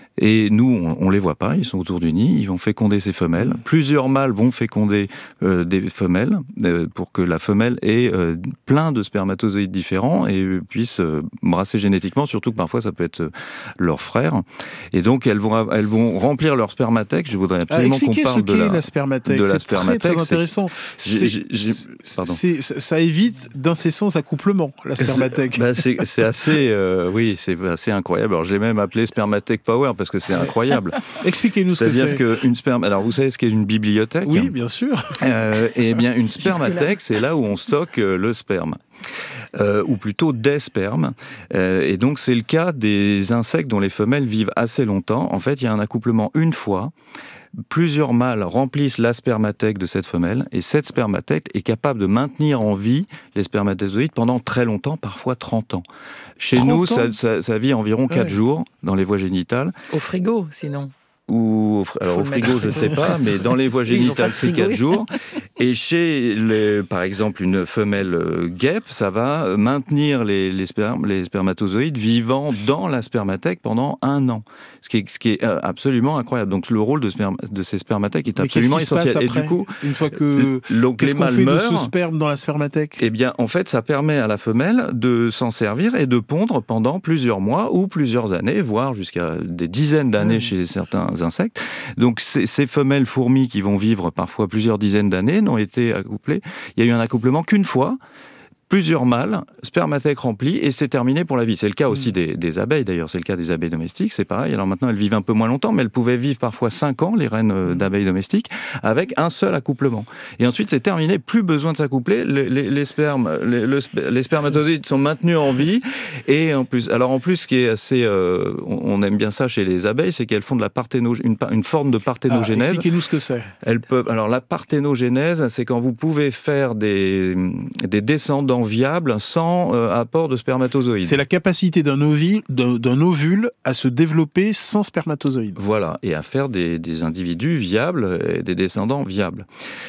Et nous, on ne les voit pas, ils sont autour du nid, ils vont féconder ces femelles. Plusieurs mâles vont féconder euh, des femelles euh, pour que la femelle ait euh, plein de spermatozoïdes différents et puisse euh, brasser génétiquement, surtout que parfois ça peut être euh, leur frère. Et donc elles vont, elles vont remplir leur spermathèque. Je voudrais absolument ah, qu'on parle de la, la spermathèque. De la c'est spermathèque. Très, très intéressant. C'est, j'ai, j'ai, c'est, c'est, ça évite d'incessants accouplements, la spermathèque. C'est, bah, c'est, c'est assez, euh, oui, c'est assez incroyable. Alors je l'ai même appelé spermathèque power parce que c'est incroyable. Expliquez-nous ce que c'est. C'est-à-dire qu'une sperme... Alors, vous savez ce qu'est une bibliothèque ? Oui, bien sûr. Euh, et bien, une spermathèque, c'est là où on stocke le sperme. Euh, ou plutôt des spermes. Euh, et donc, c'est le cas des insectes dont les femelles vivent assez longtemps. En fait, il y a un accouplement une fois. Plusieurs mâles remplissent la spermathèque de cette femelle et cette spermathèque est capable de maintenir en vie les spermatozoïdes pendant très longtemps, parfois trente ans. Chez nous, ça, ça, ça vit environ quatre ouais. jours dans les voies génitales. Au frigo, sinon. Ou alors au frigo, je ne sais pas, mais dans les voies génitales, c'est quatre jours. Et chez, les, par exemple, une femelle guêpe, ça va maintenir les, les, sperm, les spermatozoïdes vivant dans la spermathèque pendant un an. Ce qui est, ce qui est absolument incroyable. Donc le rôle de, sperm, de ces spermathèques est mais absolument essentiel. Et du coup, une fois que donc les mâles fait meurent, de ce sperme dans la spermathèque ? Eh bien, en fait, ça permet à la femelle de s'en servir et de pondre pendant plusieurs mois ou plusieurs années, voire jusqu'à des dizaines d'années mmh. chez certains insectes. Donc ces, ces femelles fourmis qui vont vivre parfois plusieurs dizaines d'années n'ont été accouplées. Il y a eu un accouplement qu'une fois. Plusieurs mâles, spermathèque remplie, et c'est terminé pour la vie. C'est le cas aussi des, des abeilles, d'ailleurs. C'est le cas des abeilles domestiques, c'est pareil. Alors maintenant, elles vivent un peu moins longtemps, mais elles pouvaient vivre parfois cinq ans, les reines d'abeilles domestiques, avec un seul accouplement. Et ensuite, c'est terminé, plus besoin de s'accoupler. Les, les, les, spermes, les, le, les spermatozoïdes sont maintenus en vie. Et en plus, alors en plus, ce qui est assez... Euh, on aime bien ça chez les abeilles, c'est qu'elles font de la parthéno, une, une forme de parthénogenèse. Ah, expliquez-nous ce que c'est. Elles peuvent, alors la parthénogenèse, c'est quand vous pouvez faire des, des descendants viables sans euh, apport de spermatozoïdes. C'est la capacité d'un ovule, d'un, d'un ovule à se développer sans spermatozoïdes. Voilà, et à faire des, des individus viables et des descendants viables.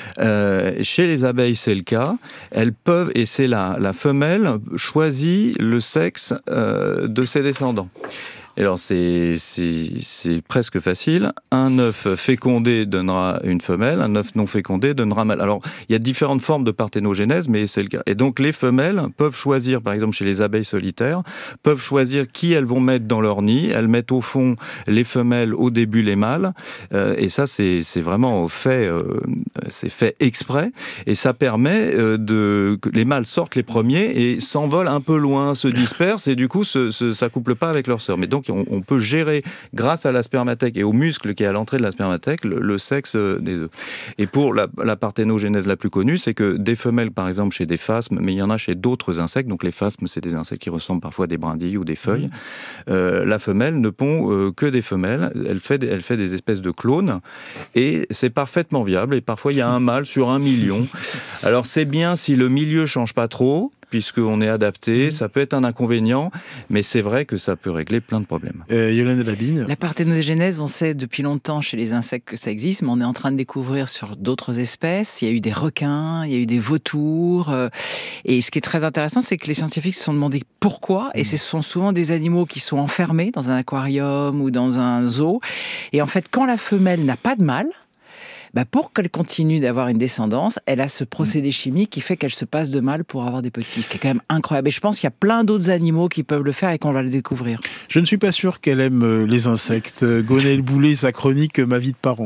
Euh, chez les abeilles, c'est le cas. Elles peuvent, et c'est la, la femelle choisit le sexe euh, de ses descendants. Alors, c'est, c'est, c'est presque facile. Un œuf fécondé donnera une femelle, un œuf non fécondé donnera un mâle. Alors, il y a différentes formes de parthénogenèse, mais c'est le cas. Et donc, les femelles peuvent choisir, par exemple, chez les abeilles solitaires, peuvent choisir qui elles vont mettre dans leur nid. Elles mettent au fond les femelles, au début les mâles. Euh, et ça, c'est, c'est vraiment fait, euh, c'est fait exprès. Et ça permet euh, de, que les mâles sortent les premiers et s'envolent un peu loin, se dispersent et du coup, se, se, s'accouplent pas avec leurs sœurs. Mais donc, On, on peut gérer, grâce à la spermathèque et aux muscles qui est à l'entrée de la spermathèque, le, le sexe des œufs. Et pour la, la parthénogenèse la plus connue, c'est que des femelles, par exemple, chez des phasmes, mais il y en a chez d'autres insectes, donc les phasmes, c'est des insectes qui ressemblent parfois à des brindilles ou des feuilles, mmh. euh, la femelle ne pond euh, que des femelles, elle fait des, elle fait des espèces de clones, et c'est parfaitement viable, et parfois il y a un mâle sur un million. Alors c'est bien si le milieu change pas trop, puisqu'on est adapté, mmh. ça peut être un inconvénient, mais c'est vrai que ça peut régler plein de problèmes. Euh, Yolande Labine. La parthénogenèse, on sait depuis longtemps chez les insectes que ça existe, mais on est en train de découvrir sur d'autres espèces. Il y a eu des requins, il y a eu des vautours. Euh, et ce qui est très intéressant, c'est que les scientifiques se sont demandé pourquoi, et ce sont souvent des animaux qui sont enfermés dans un aquarium ou dans un zoo. Et en fait, quand la femelle n'a pas de mâle, bah pour qu'elle continue d'avoir une descendance, elle a ce procédé chimique qui fait qu'elle se passe de mâle pour avoir des petits, ce qui est quand même incroyable. Et je pense qu'il y a plein d'autres animaux qui peuvent le faire et qu'on va le découvrir. Je ne suis pas sûr qu'elle aime les insectes. Gwenaëlle Boulet, sa chronique « Ma vie de parent ».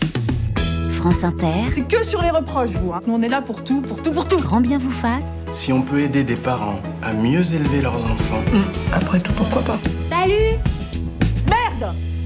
France Inter. C'est que sur les reproches, vous. Hein. On est là pour tout, pour tout, pour tout. Grand bien vous fasse. Si on peut aider des parents à mieux élever leurs enfants, mmh. après tout, pourquoi pas. Salut. Merde.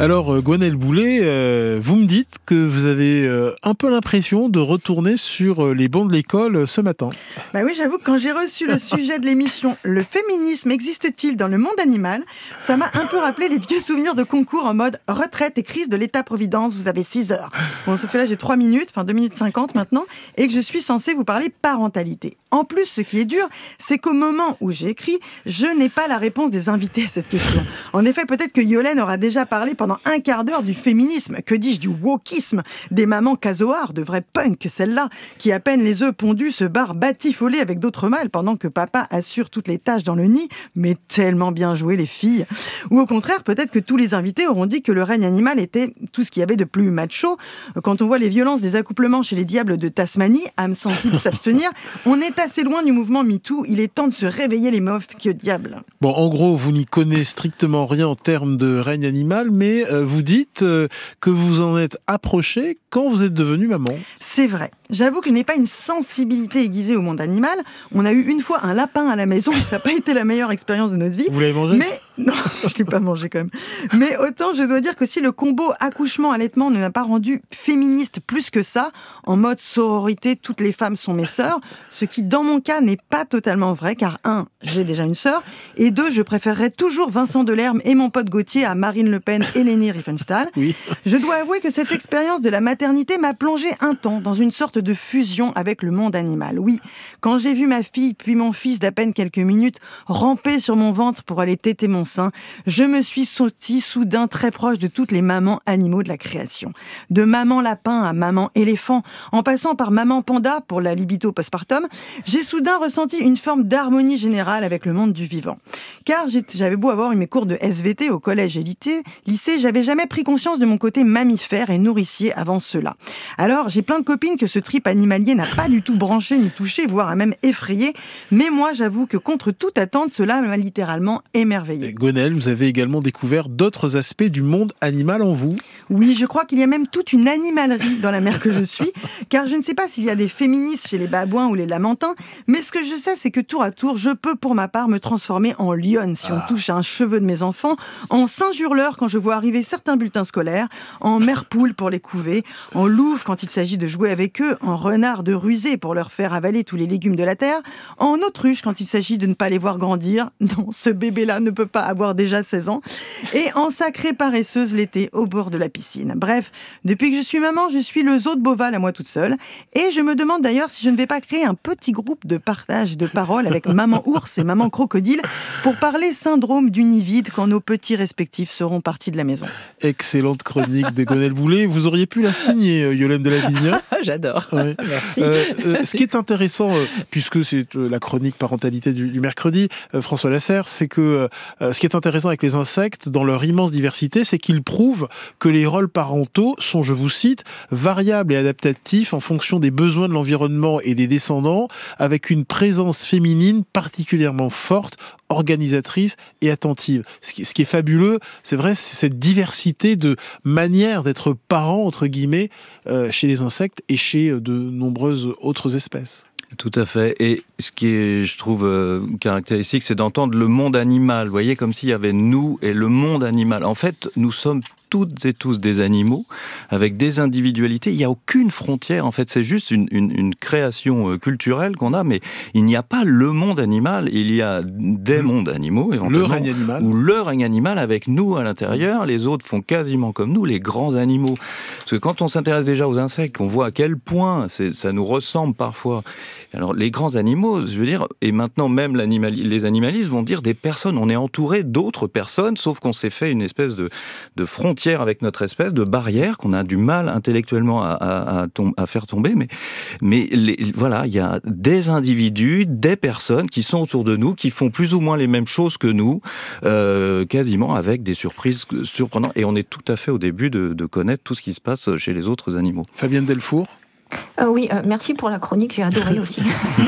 Alors, euh, Gwenaëlle Boulet, euh, vous me dites que vous avez euh, un peu l'impression de retourner sur euh, les bancs de l'école euh, ce matin. Bah oui, j'avoue que quand j'ai reçu le sujet de l'émission « Le féminisme existe-t-il dans le monde animal ?», ça m'a un peu rappelé les vieux souvenirs de concours en mode « retraite et crise de l'État-providence, vous avez six heures ». Bon, sauf que là, j'ai trois minutes, enfin deux minutes cinquante maintenant, et que je suis censée vous parler parentalité. En plus, ce qui est dur, c'est qu'au moment où j'ai écrit, je n'ai pas la réponse des invités à cette question. En effet, peut-être que Yolène aura déjà parlé pendant un quart d'heure du féminisme, que dis-je, du wokisme, des mamans casoars, de vraies punks, celles-là, qui à peine les œufs pondus se barrent batifolés avec d'autres mâles pendant que papa assure toutes les tâches dans le nid, mais tellement bien joué les filles. Ou au contraire, peut-être que tous les invités auront dit que le règne animal était tout ce qu'il y avait de plus macho. Quand on voit les violences des accouplements chez les diables de Tasmanie, âme sensible s'abstenir, on est assez loin du mouvement MeToo, il est temps de se réveiller les meufs que diable. Bon, en gros, vous n'y connaissez strictement rien en termes de règne animal, mais euh, vous dites euh, que vous en êtes approché quand vous êtes devenue maman. C'est vrai. J'avoue que je n'ai pas une sensibilité aiguisée au monde animal. On a eu une fois un lapin à la maison, ça n'a pas été la meilleure expérience de notre vie. Vous l'avez mangé ? Mais non, je ne l'ai pas mangé quand même. Mais autant je dois dire que si le combo accouchement-allaitement ne m'a pas rendu féministe plus que ça, en mode sororité, toutes les femmes sont mes sœurs, ce qui dans mon cas n'est pas totalement vrai, car un, j'ai déjà une sœur, et deux, je préférerais toujours Vincent Delerme et mon pote Gauthier à Marine Le Pen et Leni Riefenstahl. Oui. Je dois avouer que cette expérience de la maternité m'a plongé un temps dans une sorte de fusion avec le monde animal. Oui, quand j'ai vu ma fille puis mon fils d'à peine quelques minutes ramper sur mon ventre pour aller téter mon sein, je me suis sentie soudain très proche de toutes les mamans animaux de la création. De maman lapin à maman éléphant, en passant par maman panda pour la libido postpartum, j'ai soudain ressenti une forme d'harmonie générale avec le monde du vivant. Car j'avais beau avoir eu mes cours de S V T au collège et lycée, j'avais jamais pris conscience de mon côté mammifère et nourricier avant cela. Alors, j'ai plein de copines que ce trip animalier n'a pas du tout branché ni touché, voire a même effrayé. Mais moi, j'avoue que contre toute attente, cela m'a littéralement émerveillée. Gwenaëlle, vous avez également découvert d'autres aspects du monde animal en vous. Oui, je crois qu'il y a même toute une animalerie dans la mère que je suis, car je ne sais pas s'il y a des féministes chez les babouins ou les lamantins, mais ce que je sais, c'est que tour à tour, je peux pour ma part me transformer en lionne si on Ah. touche à un cheveu de mes enfants, en singe hurleur quand je vois arriver certains bulletins scolaires, en mère poule pour les couver, en louve quand il s'agit de jouer avec eux, en renard de rusé pour leur faire avaler tous les légumes de la terre, en autruche quand il s'agit de ne pas les voir grandir, non, ce bébé-là ne peut pas avoir déjà seize ans, et en sacrée paresseuse l'été au bord de la piscine. Bref, depuis que je suis maman, je suis le zoo de Beauval à moi toute seule, et je me demande d'ailleurs si je ne vais pas créer un petit groupe de partage de paroles avec maman ours et maman crocodile pour parler syndrome du nid vide quand nos petits respectifs seront partis de la maison. Excellente chronique de Gwenaëlle Boulet. Vous auriez pu la signer, euh, Yolène Delavigne. J'adore. Ouais. Merci. Euh, euh, ce qui est intéressant, euh, puisque c'est euh, la chronique parentalité du, du mercredi, euh, François Lasserre, c'est que euh, ce qui est intéressant avec les insectes, dans leur immense diversité, c'est qu'ils prouvent que les rôles parentaux sont, je vous cite, variables et adaptatifs en fonction des besoins de l'environnement et des descendants, avec une présence féminine particulièrement forte, organisatrice et attentive. Ce qui, ce qui est fabuleux, c'est vrai, c'est cette diversité de manières d'être parent, entre guillemets, euh, chez les insectes et chez de nombreuses autres espèces. Tout à fait. Et ce qui est, je trouve, euh, caractéristique, c'est d'entendre le monde animal. Vous voyez, comme s'il y avait nous et le monde animal. En fait, nous sommes toutes et tous des animaux, avec des individualités. Il n'y a aucune frontière, en fait. C'est juste une, une, une création culturelle qu'on a, mais il n'y a pas le monde animal. Il y a des mondes animaux, éventuellement. Le règne animal. Ou le règne animal avec nous à l'intérieur. Les autres font quasiment comme nous, les grands animaux. Parce que quand on s'intéresse déjà aux insectes, on voit à quel point c'est, ça nous ressemble parfois. Alors, les grands animaux, je veux dire, et maintenant même l'animal, les animalistes vont dire des personnes. On est entouré d'autres personnes, sauf qu'on s'est fait une espèce de, de frontière avec notre espèce, de barrière qu'on a du mal intellectuellement à, à, à, tom- à faire tomber. Mais, mais les, voilà, il y a des individus, des personnes qui sont autour de nous, qui font plus ou moins les mêmes choses que nous, euh, quasiment avec des surprises surprenantes. Et on est tout à fait au début de, de connaître tout ce qui se passe chez les autres animaux. Fabienne Delfour. Euh, oui, euh, merci pour la chronique, j'ai adoré aussi.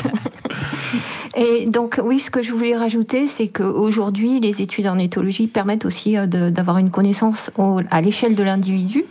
Et donc, oui, ce que je voulais rajouter, c'est qu'aujourd'hui, les études en éthologie permettent aussi euh, de, d'avoir une connaissance au, à l'échelle de l'individu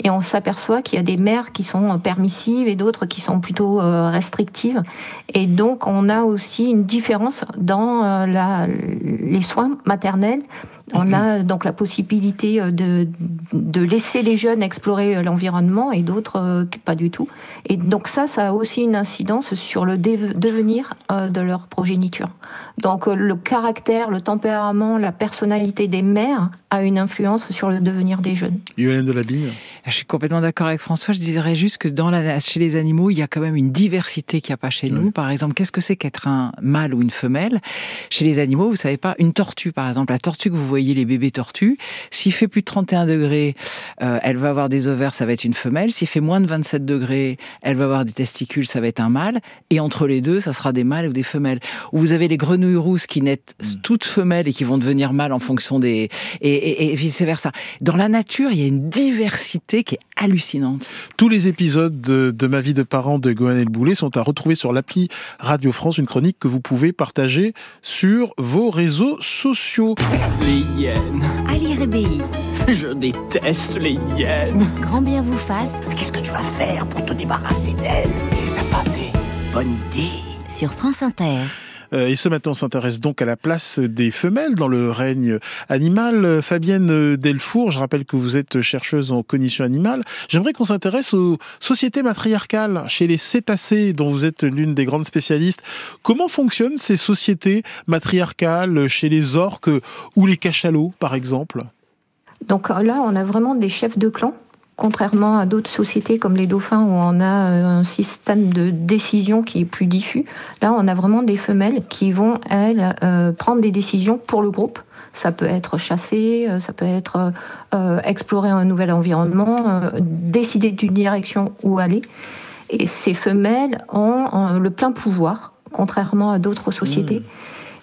Et on s'aperçoit qu'il y a des mères qui sont permissives et d'autres qui sont plutôt restrictives. Et donc, on a aussi une différence dans la, les soins maternels. On a donc la possibilité de, de laisser les jeunes explorer l'environnement et d'autres pas du tout. Et donc ça, ça a aussi une incidence sur le de- devenir de leur progéniture. Donc le caractère, le tempérament, la personnalité des mères a une influence sur le devenir des jeunes. Yolande Delabine. Je suis complètement d'accord avec François. Je dirais juste que dans la, chez les animaux, il y a quand même une diversité qu'il n'y a pas chez nous. Oui. Par exemple, qu'est-ce que c'est qu'être un mâle ou une femelle ? Chez les animaux, vous savez pas, une tortue par exemple, la tortue que vous voyez, les bébés tortues, s'il fait plus de trente et un degrés, euh, elle va avoir des ovaires, ça va être une femelle. S'il fait moins de vingt-sept degrés, elle va avoir des testicules, ça va être un mâle. Et entre les deux, ça sera des mâles ou des femelles. Ou vous avez les grenouilles rousses qui naissent mmh. toutes femelles et qui vont devenir mâles en fonction des... Et, et, et vice-versa. Dans la nature, il y a une diversité qui est hallucinante. Tous les épisodes de, de Ma vie de parent de Goanel Boulet sont à retrouver sur l'appli Radio France, une chronique que vous pouvez partager sur vos réseaux sociaux. Les hyènes. Ali Rébéi. Je déteste les hyènes. Grand bien vous fasse. Qu'est-ce que tu vas faire pour te débarrasser d'elles ? Les appâter. Bonne idée. Sur France Inter. Et ce matin, on s'intéresse donc à la place des femelles dans le règne animal. Fabienne Delfour, je rappelle que vous êtes chercheuse en cognition animale. J'aimerais qu'on s'intéresse aux sociétés matriarcales chez les cétacés, dont vous êtes l'une des grandes spécialistes. Comment fonctionnent ces sociétés matriarcales chez les orques ou les cachalots, par exemple ? Donc là, on a vraiment des chefs de clan. Contrairement à d'autres sociétés comme les dauphins où on a un système de décision qui est plus diffus, là on a vraiment des femelles qui vont, elles, euh, prendre des décisions pour le groupe. Ça peut être chasser, ça peut être euh, explorer un nouvel environnement, euh, décider d'une direction où aller. Et ces femelles ont euh, le plein pouvoir, contrairement à d'autres sociétés. Mmh.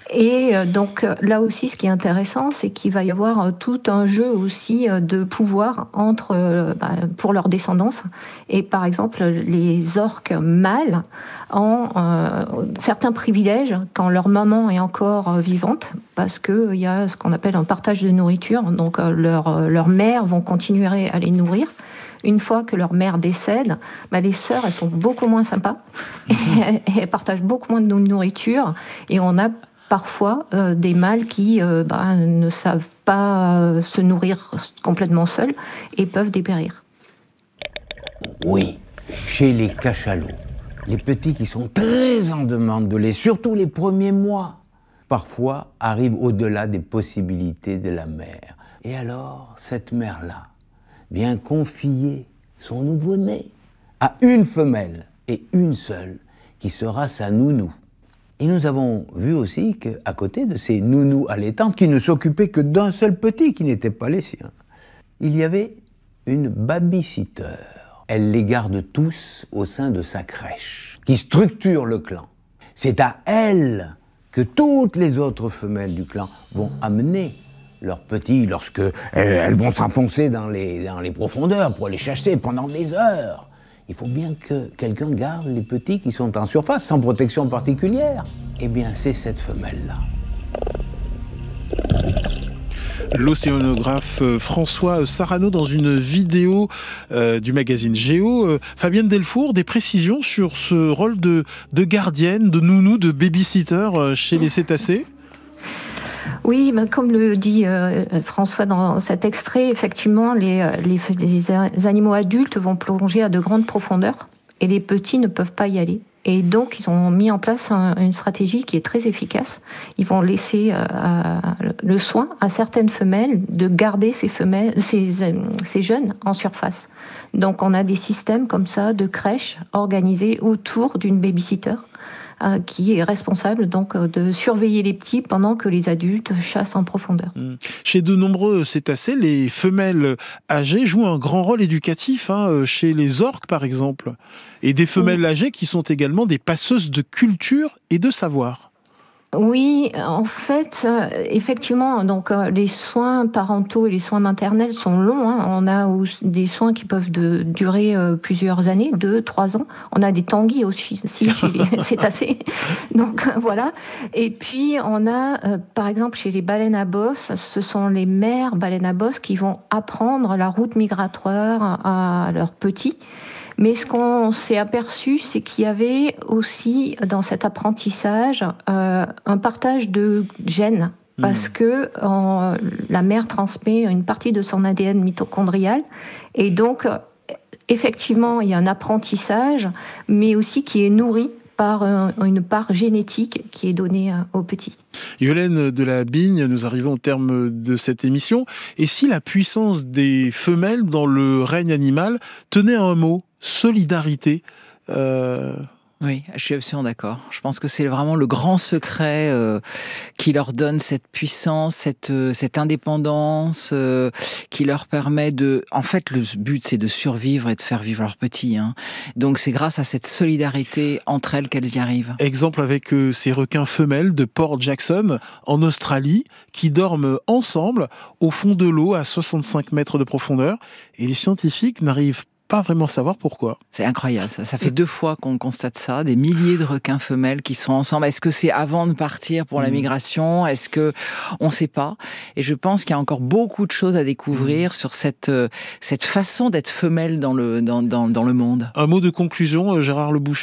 Et donc là aussi, ce qui est intéressant, c'est qu'il va y avoir tout un jeu aussi de pouvoir entre, bah, pour leur descendance. Et par exemple, les orques mâles ont euh, certains privilèges quand leur maman est encore vivante, parce qu'il y a ce qu'on appelle un partage de nourriture. Donc leurs leur mères vont continuer à les nourrir. Une fois que leur mère décède, bah les sœurs, elles sont beaucoup moins sympas. Mmh. Elles partagent beaucoup moins de nourriture. Et on a parfois euh, des mâles qui euh, bah, ne savent pas euh, se nourrir complètement seuls et peuvent dépérir. Oui, chez les cachalots, les petits qui sont très en demande de lait, surtout les premiers mois, parfois arrivent au-delà des possibilités de la mère. Et alors, cette mère-là vient confier son nouveau-né à une femelle et une seule qui sera sa nounou. Et nous avons vu aussi qu'à côté de ces nounous allaitantes qui ne s'occupaient que d'un seul petit, qui n'était pas les siens, il y avait une babysitter. Elle les garde tous au sein de sa crèche, qui structure le clan. C'est à elle que toutes les autres femelles du clan vont amener leurs petits lorsque elles vont s'enfoncer dans les, dans les profondeurs pour les chasser pendant des heures. Il faut bien que quelqu'un garde les petits qui sont en surface, sans protection particulière. Eh bien, c'est cette femelle-là. L'océanographe François Sarano dans une vidéo euh, du magazine Géo. Euh, Fabienne Delfour, des précisions sur ce rôle de, de gardienne, de nounou, de babysitter euh, chez les cétacés ? Oui, ben comme le dit euh, François dans cet extrait, effectivement, les, les, les animaux adultes vont plonger à de grandes profondeurs et les petits ne peuvent pas y aller. Et donc, ils ont mis en place un, une stratégie qui est très efficace. Ils vont laisser euh, le soin à certaines femelles de garder ces, femelles, ces, euh, ces jeunes en surface. Donc, on a des systèmes comme ça de crèches organisées autour d'une babysitter euh, qui est responsable donc de surveiller les petits pendant que les adultes chassent en profondeur. Mmh. Chez de nombreux cétacés, les femelles âgées jouent un grand rôle éducatif, hein, chez les orques par exemple. Et des femelles âgées qui sont également des passeuses de culture et de savoir. Oui, en fait, euh, effectivement, donc euh, les soins parentaux et les soins maternels sont longs. Hein. On a des soins qui peuvent de, durer euh, plusieurs années, deux, trois ans. On a des tanguis aussi, si, chez les cétacés. Donc euh, voilà. Et puis on a, euh, par exemple, chez les baleines à bosse, ce sont les mères baleines à bosse qui vont apprendre la route migratoire à leurs petits. Mais ce qu'on s'est aperçu, c'est qu'il y avait aussi dans cet apprentissage euh, un partage de gènes, parce mmh. que euh, la mère transmet une partie de son A D N mitochondrial, et donc effectivement il y a un apprentissage, mais aussi qui est nourri par un, une part génétique qui est donnée aux petits. Yolène de la Bigne, nous arrivons au terme de cette émission. Et si la puissance des femelles dans le règne animal tenait à un mot, solidarité euh... Oui, je suis absolument d'accord. Je pense que c'est vraiment le grand secret euh, qui leur donne cette puissance, cette, euh, cette indépendance, euh, qui leur permet de... En fait, le but, c'est de survivre et de faire vivre leurs petits. Hein. Donc, c'est grâce à cette solidarité entre elles qu'elles y arrivent. Exemple avec euh, ces requins femelles de Port Jackson, en Australie, qui dorment ensemble au fond de l'eau à soixante-cinq mètres de profondeur. Et les scientifiques n'arrivent pas vraiment savoir pourquoi. C'est incroyable, ça. Ça fait deux fois qu'on constate ça, des milliers de requins femelles qui sont ensemble. Est-ce que c'est avant de partir pour la migration ? Est-ce que on ne sait pas ? Et je pense qu'il y a encore beaucoup de choses à découvrir mmh. sur cette cette façon d'être femelle dans le dans dans dans le monde. Un mot de conclusion, Gérard Le Boucher ?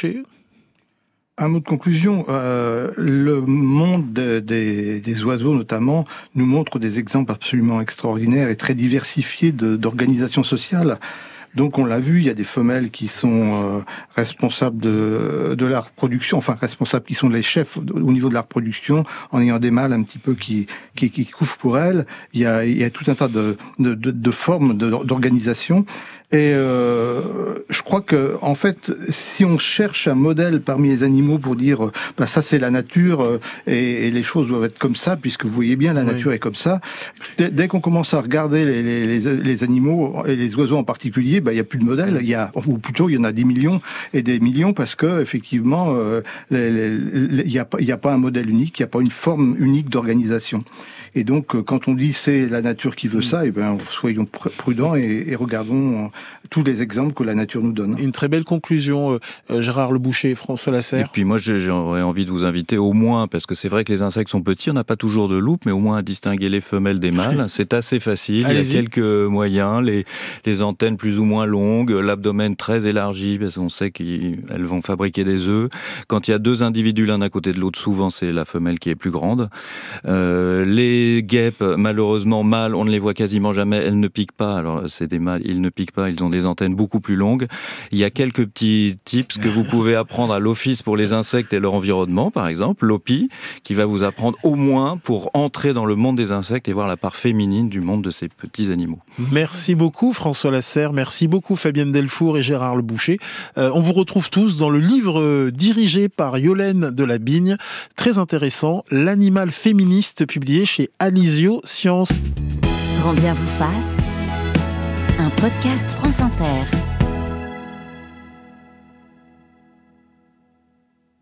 Un mot de conclusion, euh, le monde de, des, des oiseaux notamment nous montre des exemples absolument extraordinaires et très diversifiés de, d'organisations sociales. Donc on l'a vu, il y a des femelles qui sont euh, responsables de, de la reproduction, enfin responsables qui sont les chefs au niveau de la reproduction, en ayant des mâles un petit peu qui qui, qui couvrent pour elles. Il y a, il y a tout un tas de, de, de, de formes de, d'organisation. Et euh, je crois que en fait, si on cherche un modèle parmi les animaux pour dire bah ça c'est la nature euh, et, et les choses doivent être comme ça, puisque vous voyez bien la oui. nature est comme ça. Dès, dès qu'on commence à regarder les, les, les, les animaux et les oiseaux en particulier, bah il y a plus de modèle. Il y a, ou plutôt il y en a des millions et des millions parce que effectivement euh, les, les, les, il y a pas il y a pas un modèle unique, il y a pas une forme unique d'organisation. Et donc, quand on dit c'est la nature qui veut ça, et ben soyons prudents et, et regardons tous les exemples que la nature nous donne. Une très belle conclusion, euh, Gérard Le Boucher, François Lasserre. Et puis moi, j'aurais envie de vous inviter au moins, parce que c'est vrai que les insectes sont petits, on n'a pas toujours de loupe, mais au moins à distinguer les femelles des mâles. C'est assez facile. Allez-y. Il y a quelques moyens, les, les antennes plus ou moins longues, l'abdomen très élargi, parce qu'on sait qu'elles vont fabriquer des œufs. Quand il y a deux individus l'un à côté de l'autre, souvent c'est la femelle qui est plus grande. Euh, les Les guêpes, malheureusement mâles, on ne les voit quasiment jamais, elles ne piquent pas. Alors c'est des mâles, ils ne piquent pas, ils ont des antennes beaucoup plus longues. Il y a quelques petits tips que vous pouvez apprendre à l'Office pour les insectes et leur environnement, par exemple, l'O P I, qui va vous apprendre au moins pour entrer dans le monde des insectes et voir la part féminine du monde de ces petits animaux. Merci beaucoup François Lasserre, merci beaucoup Fabienne Delfour et Gérard Le Boucher. Euh, on vous retrouve tous dans le livre dirigé par Yolène de la Bigne, très intéressant, L'animal féministe, publié chez Alizio Sciences. Grand bien vous fasse, un podcast France Inter.